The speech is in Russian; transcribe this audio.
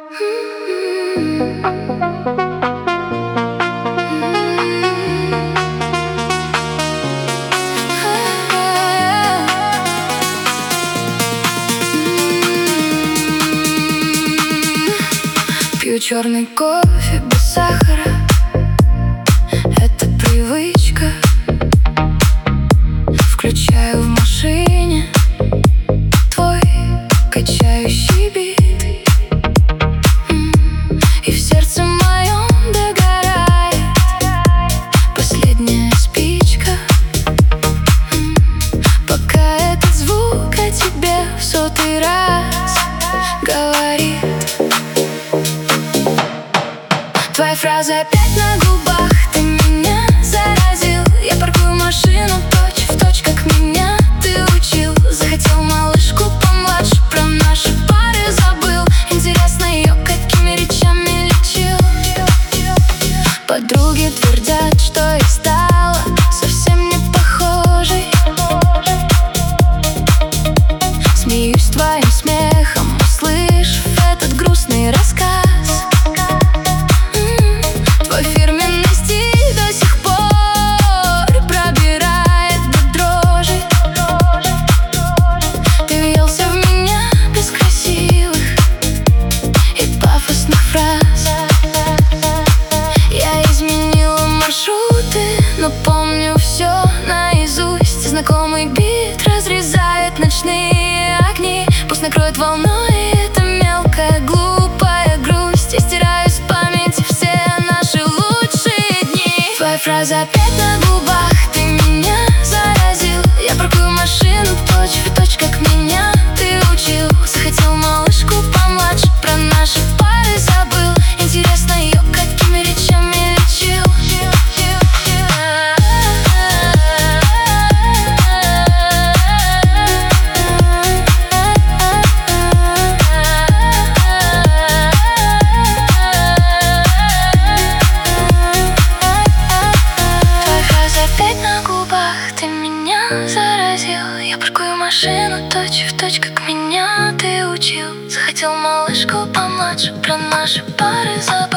Пью черный кофе без сахара. Это привычка. Включаю в машине твой качающий бит, и в сердце моем догорает последняя спичка. Пока этот звук о тебе в 100-й раз говорит. Твоя фраза опять на губах, ты меня заразил. Я паркую машину точь-в-точь, как меня ты учил. Захотел малышку помладше, про наши пары забыл. Интересно, ее какими речами лечил. Подруги твердят, что я стала совсем не похожей. Смеюсь твоим смехом, услышав этот грустный рассказ. Но помню все наизусть. Знакомый бит разрезает ночные огни. Пусть накроет волной эта мелкая глупая грусть. Я стираю с памяти все наши лучшие дни. Твоя фраза опять на губах, ты меня заразил. Я паркую машину точь-в-точь, как меня ты учил. Захотел малышку помладше, про наши пары забыл. Интересно, ее какими речами лечил. Ты меня заразил. Я паркую машину точь-в-точь, как меня ты учил. Захотел малышку помладше, про наши пары забыл.